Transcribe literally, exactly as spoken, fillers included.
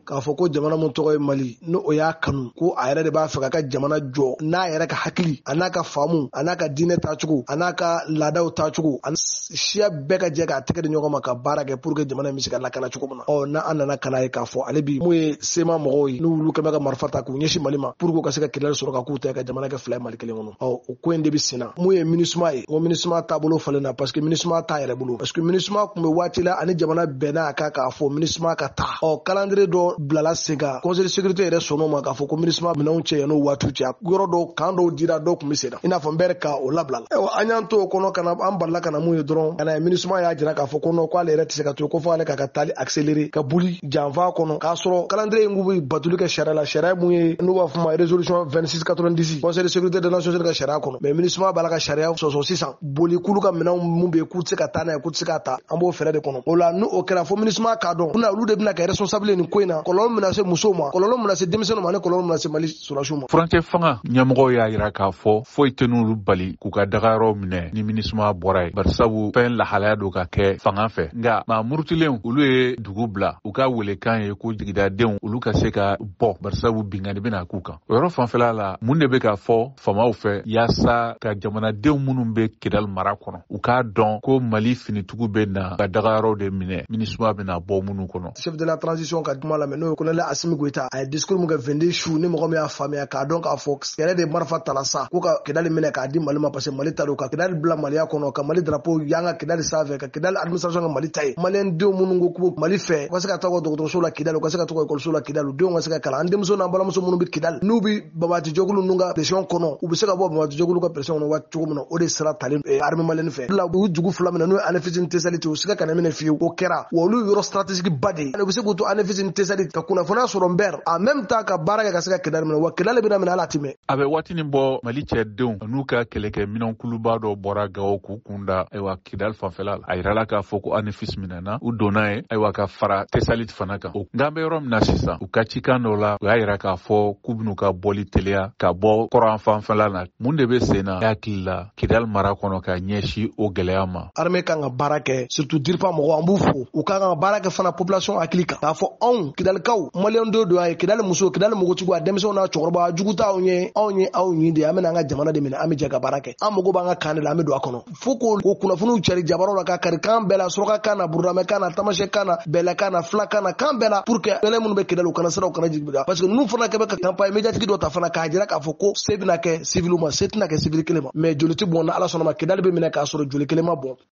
k'a fɔ ko jamana mun tɔgɔ ye Mali no o y'a kanu ko a yɛrɛ de b'a fɛ ka jamana jɔ n'a yɛrɛ ka hakili a n'a ka faamu a n'a ka diinɛ tacogo a n'a ka laadaw tacogo a siya bɛɛ ka jɛ k'a tɛgɛ di ɲɔgɔn ma ka baara kɛ pour que jamana bɛ se ka lakana cogo min na ɔ n'a an nana kana ye k'a fɔ ale bi mun ye sema mɔgɔw ye n'olu kɛmɛ ka marifa ta k'u ɲɛsin Mali ma pour que ka se ka Kidali sɔrɔ ka k'u ta ka jamana kɛ fila ye Mali kelen kɔnɔ ɔ o ko in de bi senna mun ye MINUSMA ye o MINUSMA taabolo falen na parce que MINUSMA t'a yɛrɛ bolo parce que MINUSMA tun bɛ waati la ani jamana bɛnna a kan k'a fɔ MINUSMA ka taa ɔ calendrier dɔ bilala sen kan conseil de sécurité yɛrɛ sɔnn'o ma k'a fɔ ko MINUSMA minɛnw cɛ yan'o waatiw cɛ yɔrɔ dɔw kan dɔw dira dɔw tun bɛ senna i n'a fɔ n bɛɛ ka o labila la an y'an to o kɔnɔ kana an balila kana mun ye dɔrɔn kana MINUSMA y'a jira k'a fɔ ko non k'ale yɛrɛ tɛ se ka to ko fɔ ale ka ka taali accélérer ka boli janfa kɔnɔ k'a sɔrɔ calendrier in k'u bɛ batuli kɛ sariya la sariya mun ye n'u b'a fɔ ma résolution vingt-six quatre-vingt-dix conseil de sécurité des nations unies ka sariya kɔnɔ mais MINUSMA b'a la ka sariya sɔsɔ sisan boli kulu ka minɛnw mun bɛ k'u tɛ se ka taa n'a ye k'u tɛ se ka ta an b'o fɛɛrɛ de kɔnɔ o la n'o kɛra fo MINUSMA k'a dɔn olu de bɛna kɛ responsable nin ko in na kɔlɔlɔ min na se musow ma kɔlɔlɔ min na se denmisɛnninw ma ani kɔlɔlɔ min na se Mali sɔrɔdasiw ma. Furancɛ fanga ɲɛmɔgɔw y'a jira k'a fɔ foyi tɛ n'olu bali k'u ka dagayɔrɔ minɛ ni MINUSMA bɔra ye bari sabu fɛn lahalaya don ka kɛ fanga fɛ nka maa murutilenw olu ye dugu bila u ka welekan ye ko jigidadenw olu ka se ka bɔ bari sabu bingani bɛna k'u kan o yɔrɔ fanfɛla la mun de bɛ ka fɔ famaw fɛ yaasa ka jamanadenw minnu bɛ Kidali mara kɔnɔ u k'a dɔn ko Mali finitigiw bɛ na ka dagayɔrɔ de minɛ MINUSMA bɛna bɔ minnu kɔnɔ. Chef de la transition ka kuma lamɛn n'o ye colonel Assimi Goïta a ye discours mun kɛ vingt-deux su ni mɔgɔ min y'a faamuya k'a dɔn k'a fɔ yɛrɛ de marifa tala sa ko ka Kidali minɛ k'a di Mali ma parce que Mali ta don ka Kidali bila Maliya kɔnɔ ka Mali drapeau y'an ka Kidali sanfɛ ka Kidali administration ka Mali ta ye maliyɛn denw minnu ko ko Mali fɛ u ka se ka taa u ka dɔgɔtɔrɔso la Kidali u ka se ka taa u ka ekɔliso la Kidali denw ka se ka kalan an denmuso n'an balimamuso minnu bɛ Kidali n'u bɛ Babati Jokulu ninnu ka pression kɔnɔ u bɛ se ka bɔ Babati Jokulu ka pression kɔnɔ waati cogo min na o de sera talen armée malienne fɛ la u jugu fila min na n'o ye Anefis Ntesali u se ka kana minɛ fiyewu o kɛra wa olu yɔrɔ stratégique ba de u bɛ se k'u to Anefis Ntesali ka kunnafoniya sɔrɔ Mbɛr en même temps ka baara kɛ ka se ka Kidali minɛ wa Kidali bɛna minɛ ala tɛmɛ. A bɛ waatinin bɔ Mali cɛdenw n'u ka kɛlɛkɛminɛnkuluba dɔ bɔra Gawo k'u kunda ayiwa Kidali fanfɛla la a yirala k'a fɔ ko Anefis minɛna u donna ye ayiwa ka fara Tesalit fana kan nka an bɛ yɔrɔ min na sisan u ka cikan dɔ la u y'a yira k'a fɔ k'u bɛn'u ka bɔli teliya ka bɔ kɔrɔn fanfɛla la mun de bɛ sen na hakili la Kidali mara kɔnɔ ka ɲɛsin o gɛlɛya ma. Armée kan ka baara kɛ surtout DIRPA mɔgɔw an b'u fo u kan ka baara kɛ fana population hakili kan k'a fɔ anw Kidalikaw maliyɛn dɔw don a ye Kidali muso Kidali mogotigiw a denmisɛnw n'a cɛkɔrɔba jugu t'anw ye anw ye aw ɲi de an bɛna an ka jamana de minɛ an bɛ jɛ ka baara kɛ an mago b'an ka kan de la an bɛ don a kɔnɔ fo k'o kunnafoniw cari jabaraw la ka kari kan bɛɛ la suraka kan na Burudamɛ kan na Tamasɛ kan na Bɛlɛ kan na Fula kan na kan bɛɛ la pour que bɛlɛ minnu bɛ Kidali u kana siran u kana jigin parce que ninnu fana kɛ bɛ ka campagne médiatique dɔ ta fana k'a jira k'a fɔ ko se bɛna kɛ civil ma se tɛna kɛ civil kelen ma mais joli tɛ bɔn na Ala sɔnna ma Kidali bɛ minɛ k'a sɔrɔ joli kelen ma bɔn.